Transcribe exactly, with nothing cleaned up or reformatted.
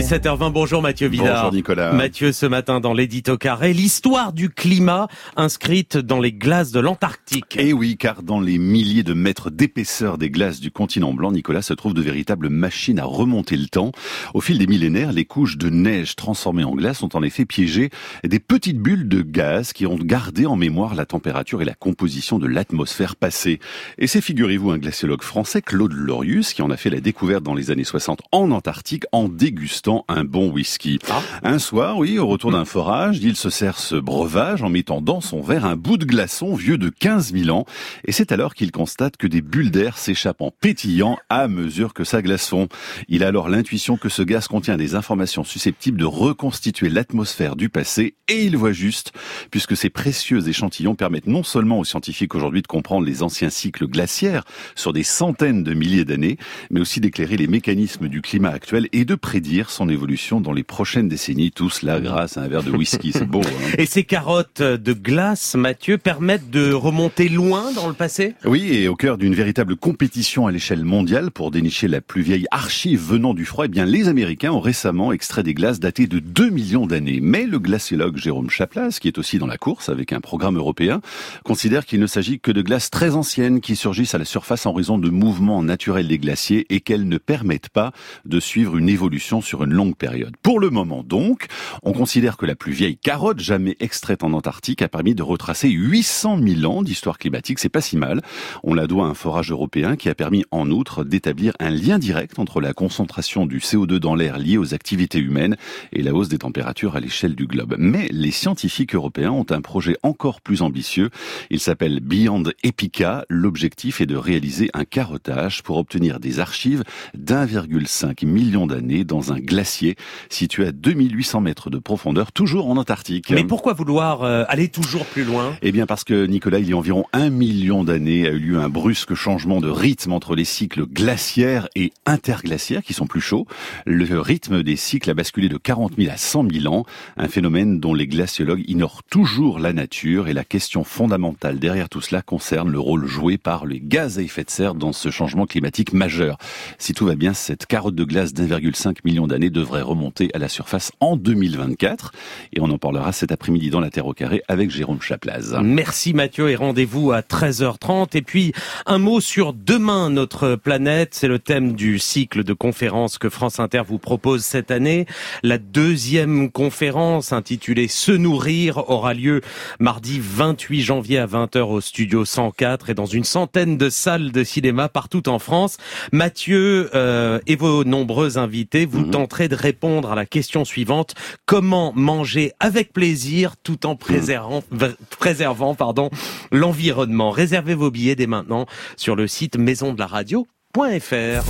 sept heures vingt, bonjour Mathieu Vidard. Bonjour Nicolas. Mathieu, ce matin dans l'édito carré, l'histoire du climat inscrite dans les glaces de l'Antarctique. Et oui, car dans les milliers de mètres d'épaisseur des glaces du continent blanc, Nicolas, se trouvent de véritables machines à remonter le temps. Au fil des millénaires, les couches de neige transformées en glace ont en effet piégé des petites bulles de gaz qui ont gardé en mémoire la température et la composition de l'atmosphère passée. Et c'est, figurez-vous, un glaciologue français, Claude Lorius, qui en a fait la découverte dans les années soixante en Antarctique en dégustant un bon whisky. Ah. Un soir, oui, au retour d'un forage, il se sert ce breuvage en mettant dans son verre un bout de glaçon vieux de quinze mille ans. Et c'est alors qu'il constate que des bulles d'air s'échappent en pétillant à mesure que ça glaçon. Il a alors l'intuition que ce gaz contient des informations susceptibles de reconstituer l'atmosphère du passé, et il voit juste, puisque ces précieux échantillons permettent non seulement aux scientifiques aujourd'hui de comprendre les anciens cycles glaciaires sur des centaines de milliers d'années, mais aussi d'éclairer les mécanismes du climat actuel et de prédire son évolution dans les prochaines décennies. Tout cela grâce à un verre de whisky, c'est beau. Hein. Et ces carottes de glace, Mathieu, permettent de remonter loin dans le passé ? Oui, et au cœur d'une véritable compétition à l'échelle mondiale pour dénicher la plus vieille archive venant du froid, eh bien les Américains ont récemment extrait des glaces datées de deux millions d'années. Mais le glaciologue Jérôme Chaplaz, qui est aussi dans la course avec un programme européen, considère qu'il ne s'agit que de glaces très anciennes qui surgissent à la surface en raison de mouvements naturels des glaciers et qu'elles ne permettent pas de suivre une évolution sur une longue période. Pour le moment donc, on considère que la plus vieille carotte jamais extraite en Antarctique a permis de retracer huit cent mille ans d'histoire climatique. C'est pas si mal. On la doit à un forage européen qui a permis en outre d'établir un lien direct entre la concentration du C O deux dans l'air liée aux activités humaines et la hausse des températures à l'échelle du globe. Mais les scientifiques européens ont un projet encore plus ambitieux. Il s'appelle Beyond Epica. L'objectif est de réaliser un carottage pour obtenir des archives d'un virgule cinq million d'années dans un glacier situé à deux mille huit cents mètres de profondeur, toujours en Antarctique. Mais pourquoi vouloir euh, aller toujours plus loin ? Eh bien parce que, Nicolas, il y a environ un million d'années a eu lieu un brusque changement de rythme entre les cycles glaciaires et interglaciaires qui sont plus chauds. Le rythme des cycles a basculé de quarante mille à cent mille ans, un phénomène dont les glaciologues ignorent toujours la nature, et la question fondamentale derrière tout cela concerne le rôle joué par les gaz à effet de serre dans ce changement climatique majeur. Si tout va bien, cette carotte de glace d'un virgule cinq million d'années devrait remonter à la surface en deux mille vingt-quatre, et on en parlera cet après-midi dans la Terre au carré avec Jérôme Chaplaz. Merci Mathieu, et rendez-vous à treize heures trente. Et puis un mot sur Demain, notre planète. C'est le thème du cycle de conférences que France Inter vous propose cette année. La deuxième conférence, intitulée Se nourrir, aura lieu mardi vingt-huit janvier à vingt heures au studio cent quatre et dans une centaine de salles de cinéma partout en France. Mathieu euh, et vos nombreux invités, vous mmh. tenterez de répondre à la question suivante: comment manger avec plaisir tout en préservant, mmh. préservant pardon, l'environnement. Réservez vos billets dès maintenant sur le site maison de la radio point f r.